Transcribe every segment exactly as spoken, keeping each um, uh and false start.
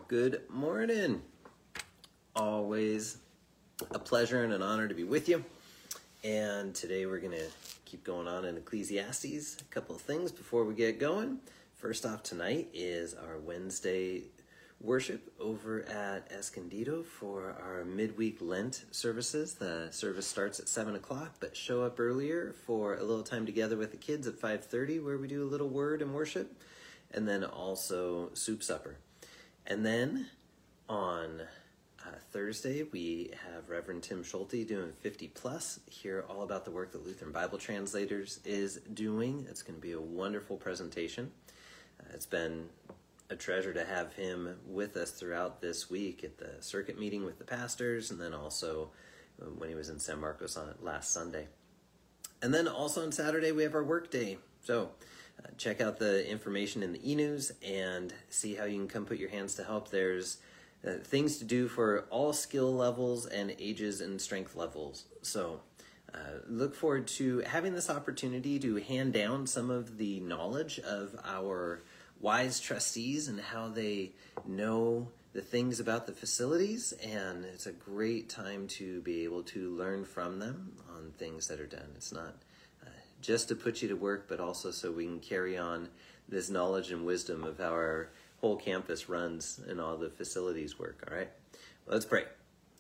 Good morning. Always a pleasure and an honor to be with you. And today we're going to keep going on in Ecclesiastes. A couple of things before we get going. First off, tonight is our Wednesday worship over at Escondido for our midweek Lent services. The service starts at seven o'clock, but show up earlier for a little time together with the kids at five thirty, where we do a little word and worship, and then also soup supper. And then on uh, Thursday, we have Reverend Tim Schulte doing fifty plus, hear all about the work that Lutheran Bible Translators is doing. It's going to be a wonderful presentation. Uh, it's been a treasure to have him with us throughout this week at the circuit meeting with the pastors, and then also when he was in San Marcos on last Sunday. And then also on Saturday, we have our work day. So uh, check out the information in the e-news and see how you can come put your hands to help. There's uh, things to do for all skill levels and ages and strength levels. So uh, look forward to having this opportunity to hand down some of the knowledge of our wise trustees and how they know the things about the facilities, and it's a great time to be able to learn from them on things that are done. It's not uh, just to put you to work, but also so we can carry on this knowledge and wisdom of how our whole campus runs and all the facilities work. All right, well, let's pray.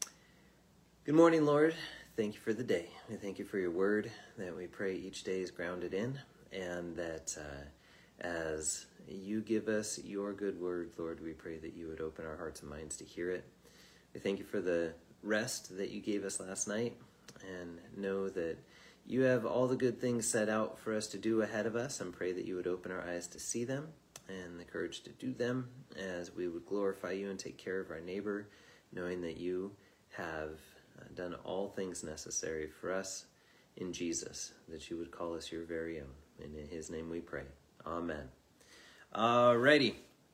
Good morning, Lord. Thank you for the day. We thank you for your word that we pray each day is grounded in, and that uh, as you give us your good word, Lord, we pray that you would open our hearts and minds to hear it. We thank you for the rest that you gave us last night, and know that you have all the good things set out for us to do ahead of us, and pray that you would open our eyes to see them and the courage to do them, as we would glorify you and take care of our neighbor, knowing that you have done all things necessary for us in Jesus, that you would call us your very own. And in his name we pray. Amen. Alrighty.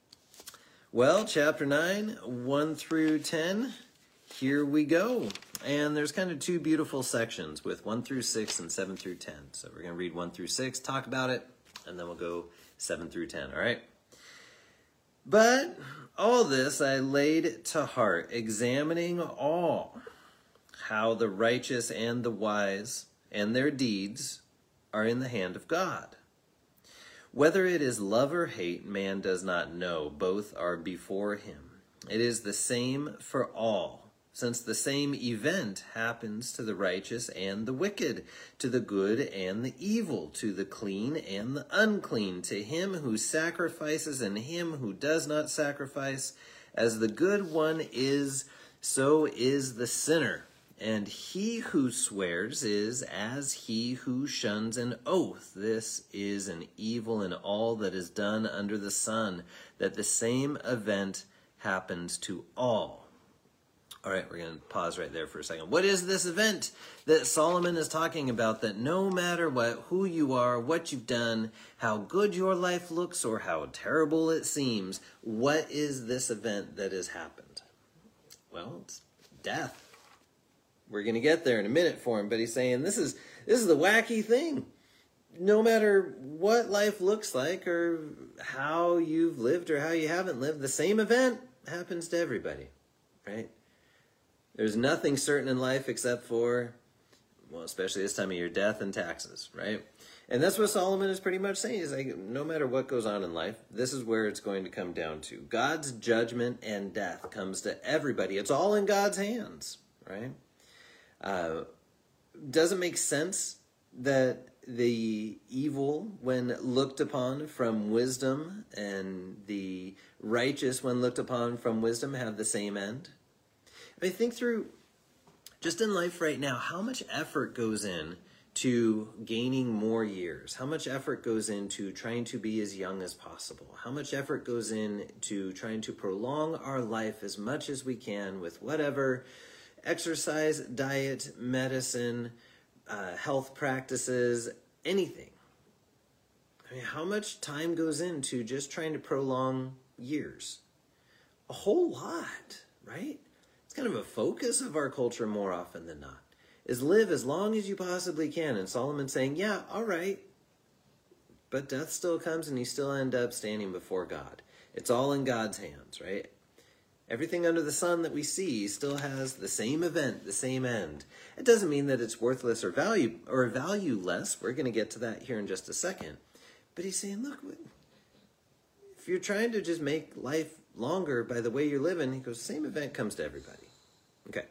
Well, chapter nine, one through ten, here we go. And there's kind of two beautiful sections with one through six and seven through ten. So we're going to read one through six, talk about it, and then we'll go seven through ten, all right? But all this I laid to heart, examining all, how the righteous and the wise and their deeds are in the hand of God. Whether it is love or hate, man does not know. Both are before him. It is the same for all, since the same event happens to the righteous and the wicked, to the good and the evil, to the clean and the unclean, to him who sacrifices and him who does not sacrifice. As the good one is, so is the sinner. And he who swears is as he who shuns an oath. This is an evil in all that is done under the sun, that the same event happens to all. All right, we're going to pause right there for a second. What is this event that Solomon is talking about, that no matter what, who you are, what you've done, how good your life looks, or how terrible it seems, what is this event that has happened? Well, it's death. We're going to get there in a minute for him, but he's saying this is this is the wacky thing. No matter what life looks like or how you've lived or how you haven't lived, the same event happens to everybody, right? There's nothing certain in life except for, well, especially this time of year, death and taxes, right? And that's what Solomon is pretty much saying. He's like, no matter what goes on in life, this is where it's going to come down to. God's judgment and death comes to everybody. It's all in God's hands, right? Uh, doesn't make sense that the evil, when looked upon from wisdom, and the righteous, when looked upon from wisdom, have the same end. I mean, think through, just in life right now, how much effort goes in to gaining more years? How much effort goes into trying to be as young as possible? How much effort goes in to trying to prolong our life as much as we can with whatever exercise, diet, medicine, uh, health practices, anything? I mean, how much time goes into just trying to prolong years? A whole lot, right? It's kind of a focus of our culture more often than not, is live as long as you possibly can. And Solomon's saying, yeah, all right, but death still comes and you still end up standing before God. It's all in God's hands, right? Everything under the sun that we see still has the same event, the same end. It doesn't mean that it's worthless or value or valueless. We're going to get to that here in just a second. But he's saying, look, if you're trying to just make life longer by the way you're living, he goes, the same event comes to everybody. Okay.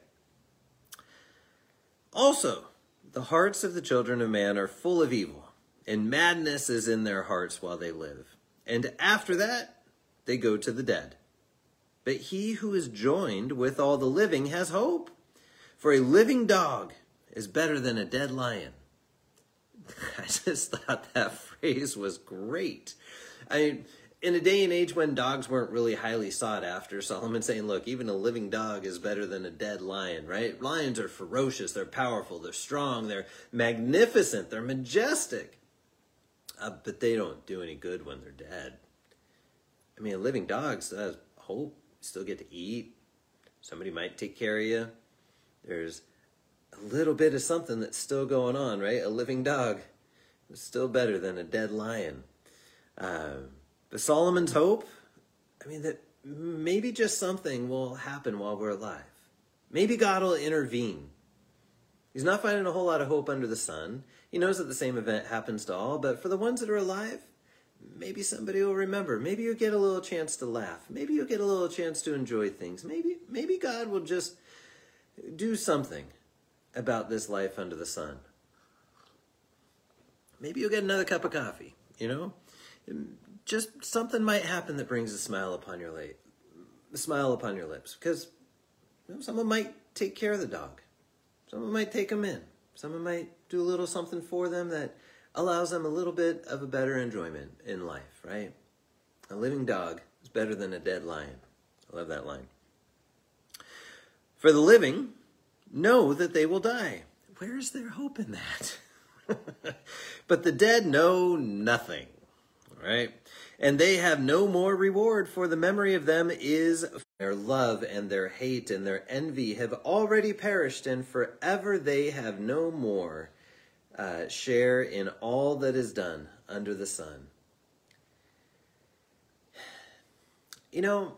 Also, the hearts of the children of man are full of evil, and madness is in their hearts while they live. And after that, they go to the dead. But he who is joined with all the living has hope. For a living dog is better than a dead lion. I just thought that phrase was great. I mean, in a day and age when dogs weren't really highly sought after, Solomon's saying, look, even a living dog is better than a dead lion, right? Lions are ferocious, they're powerful, they're strong, they're magnificent, they're majestic. Uh, but they don't do any good when they're dead. I mean, a living dog has hope. You still get to eat. Somebody might take care of you. There's a little bit of something that's still going on, right? A living dog is still better than a dead lion. Uh, but Solomon's hope, I mean, that maybe just something will happen while we're alive. Maybe God will intervene. He's not finding a whole lot of hope under the sun. He knows that the same event happens to all, but for the ones that are alive, maybe somebody will remember. Maybe you'll get a little chance to laugh. Maybe you'll get a little chance to enjoy things. Maybe, maybe God will just do something about this life under the sun. Maybe you'll get another cup of coffee, you know? Just something might happen that brings a smile upon your lip, a smile upon your lips. Because you know, someone might take care of the dog. Someone might take them in. Someone might do a little something for them that allows them a little bit of a better enjoyment in life, right? A living dog is better than a dead lion. I love that line. For the living know that they will die. Where is their hope in that? But the dead know nothing, right? And they have no more reward, for the memory of them is their love and their hate and their envy have already perished, and forever they have no more Uh, share in all that is done under the sun. You know,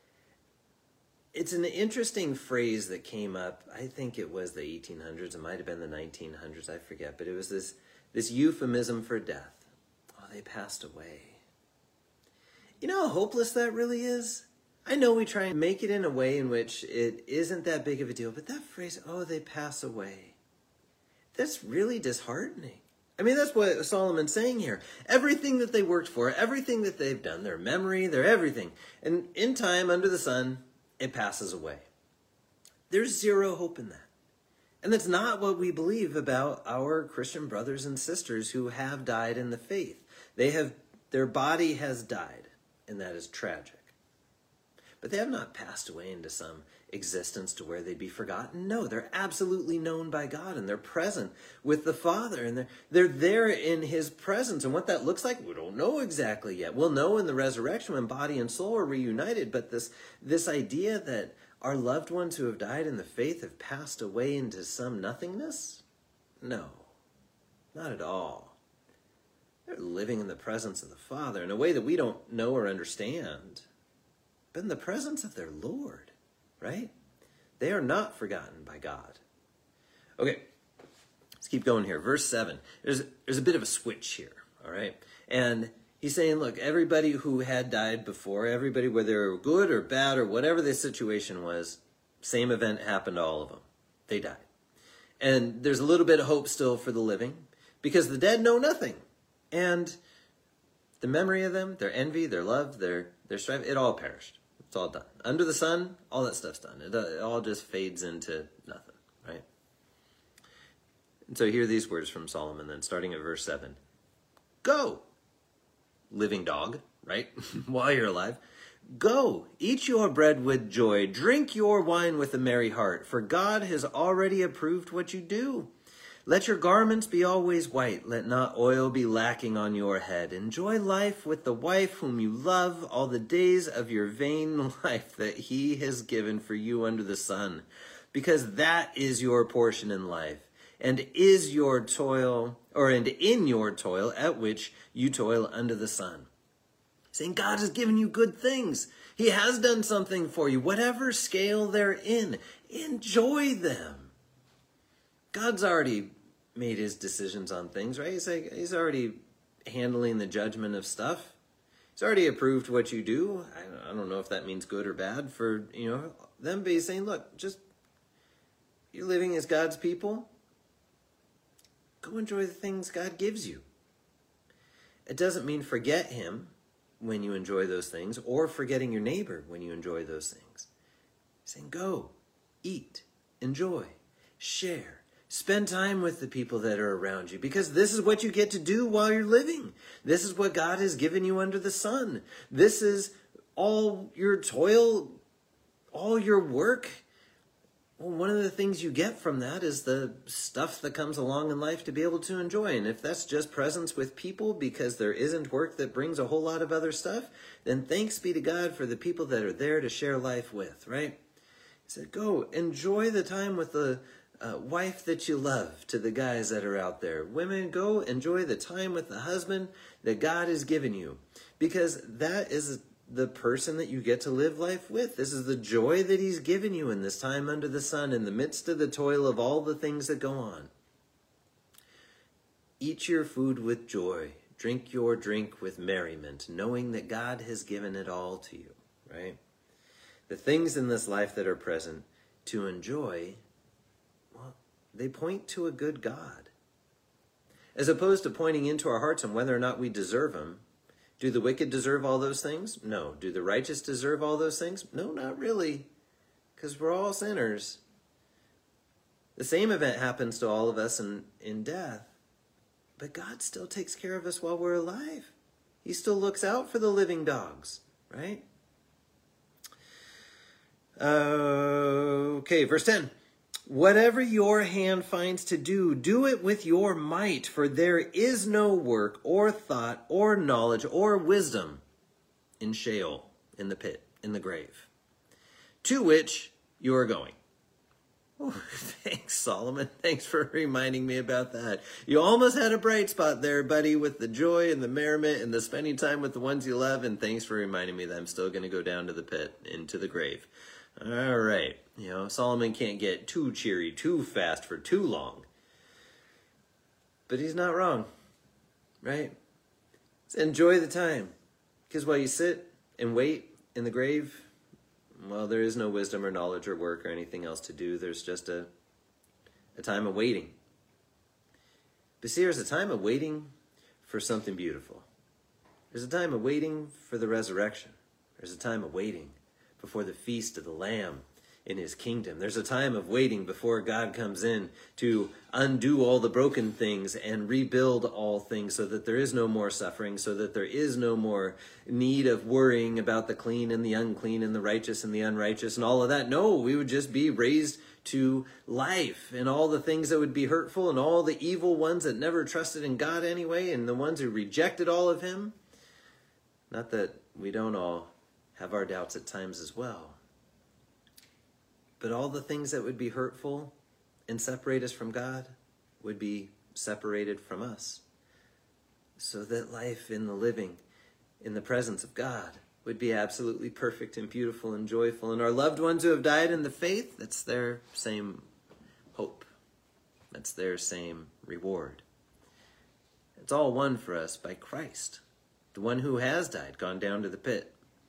it's an interesting phrase that came up. I think it was the eighteen hundreds. It might have been the nineteen hundreds. I forget. But it was this, this euphemism for death. Oh, they passed away. You know how hopeless that really is? I know we try and make it in a way in which it isn't that big of a deal. But that phrase, oh, they pass away. That's really disheartening. I mean, that's what Solomon's saying here. Everything that they worked for, everything that they've done, their memory, their everything. And in time, under the sun, it passes away. There's zero hope in that. And that's not what we believe about our Christian brothers and sisters who have died in the faith. They have, their body has died, and that is tragic. But they have not passed away into some existence to where they'd be forgotten. No, they're absolutely known by God, and they're present with the Father, and they're, they're there in his presence. And what that looks like, we don't know exactly yet. We'll know in the resurrection when body and soul are reunited, but this, this idea that our loved ones who have died in the faith have passed away into some nothingness? No, not at all. They're living in the presence of the Father in a way that we don't know or understand, but in the presence of their Lord, right? They are not forgotten by God. Okay, let's keep going here. Verse seven. There's, there's a bit of a switch here, all right? And he's saying, look, everybody who had died before, everybody, whether they were good or bad or whatever the situation was, same event happened to all of them. They died. And there's a little bit of hope still for the living, because the dead know nothing. And the memory of them, their envy, their love, their, their strife, it all perished. It's all done. Under the sun, all that stuff's done. It, it all just fades into nothing, right? And so here are these words from Solomon then, starting at verse seven. Go, living dog, right? While you're alive. Go, eat your bread with joy. Drink your wine with a merry heart, for God has already approved what you do. Let your garments be always white. Let not oil be lacking on your head. Enjoy life with the wife whom you love all the days of your vain life that he has given for you under the sun, because that is your portion in life, and is your toil, or and in your toil at which you toil under the sun. saying God has given you good things. He has done something for you. Whatever scale they're in, enjoy them. God's already made his decisions on things, right? He's, like, he's already handling the judgment of stuff. He's already approved what you do. I, I don't know if that means good or bad for, you know, them, but he's saying, look, just, you're living as God's people. Go enjoy the things God gives you. It doesn't mean forget him when you enjoy those things, or forgetting your neighbor when you enjoy those things. He's saying, go, eat, enjoy, share, spend time with the people that are around you, because this is what you get to do while you're living. This is what God has given you under the sun. This is all your toil, all your work. Well, one of the things you get from that is the stuff that comes along in life to be able to enjoy. And if that's just presence with people because there isn't work that brings a whole lot of other stuff, then thanks be to God for the people that are there to share life with, right? He said, go enjoy the time with the uh, wife that you love, to the guys that are out there. Women, go enjoy the time with the husband that God has given you, because that is the person that you get to live life with. This is the joy that he's given you in this time under the sun, in the midst of the toil of all the things that go on. Eat your food with joy. Drink your drink with merriment, knowing that God has given it all to you, right? The things in this life that are present to enjoy, well, they point to a good God. As opposed to pointing into our hearts on whether or not we deserve them. Do the wicked deserve all those things? No. Do the righteous deserve all those things? No, not really, because we're all sinners. The same event happens to all of us in, in death, but God still takes care of us while we're alive. He still looks out for the living dogs, right? Uh, okay, verse ten. Whatever your hand finds to do, do it with your might, for there is no work or thought or knowledge or wisdom in Sheol, in the pit, in the grave, to which you are going. Oh, thanks, Solomon. Thanks for reminding me about that. You almost had a bright spot there, buddy, with the joy and the merriment and the spending time with the ones you love, and thanks for reminding me that I'm still going to go down to the pit, into the grave. All right. You know, Solomon can't get too cheery too fast for too long. But he's not wrong, right? So enjoy the time. Because while you sit and wait in the grave, well, there is no wisdom or knowledge or work or anything else to do. There's just a, a time of waiting. But see, there's a time of waiting for something beautiful. There's a time of waiting for the resurrection. There's a time of waiting before the feast of the Lamb in his kingdom. There's a time of waiting before God comes in to undo all the broken things and rebuild all things, so that there is no more suffering, so that there is no more need of worrying about the clean and the unclean and the righteous and the unrighteous and all of that. No, we would just be raised to life, and all the things that would be hurtful and all the evil ones that never trusted in God anyway, and the ones who rejected all of him. Not that we don't all have our doubts at times as well. But all the things that would be hurtful and separate us from God would be separated from us, so that life in the living, in the presence of God, would be absolutely perfect and beautiful and joyful. And our loved ones who have died in the faith, that's their same hope. That's their same reward. It's all won for us by Christ, the one who has died, gone down to the pit.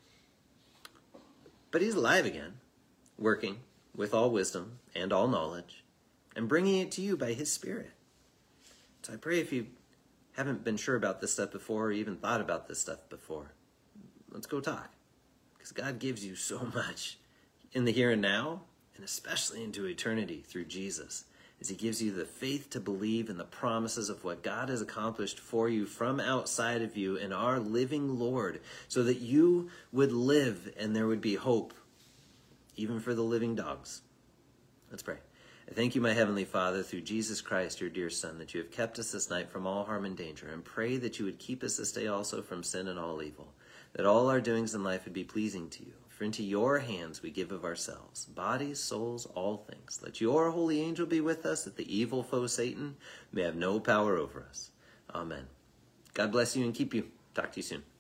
But he's alive again, working with all wisdom and all knowledge, and bringing it to you by his Spirit. So I pray, if you haven't been sure about this stuff before, or even thought about this stuff before, let's go talk. Because God gives you so much in the here and now, and especially into eternity through Jesus, as he gives you the faith to believe in the promises of what God has accomplished for you from outside of you in our living Lord, so that you would live and there would be hope, even for the living dogs. Let's pray. I thank you, my Heavenly Father, through Jesus Christ, your dear Son, that you have kept us this night from all harm and danger, and pray that you would keep us this day also from sin and all evil, that all our doings in life would be pleasing to you. For into your hands we give of ourselves, bodies, souls, all things. Let your holy angel be with us, that the evil foe Satan may have no power over us. Amen. God bless you and keep you. Talk to you soon.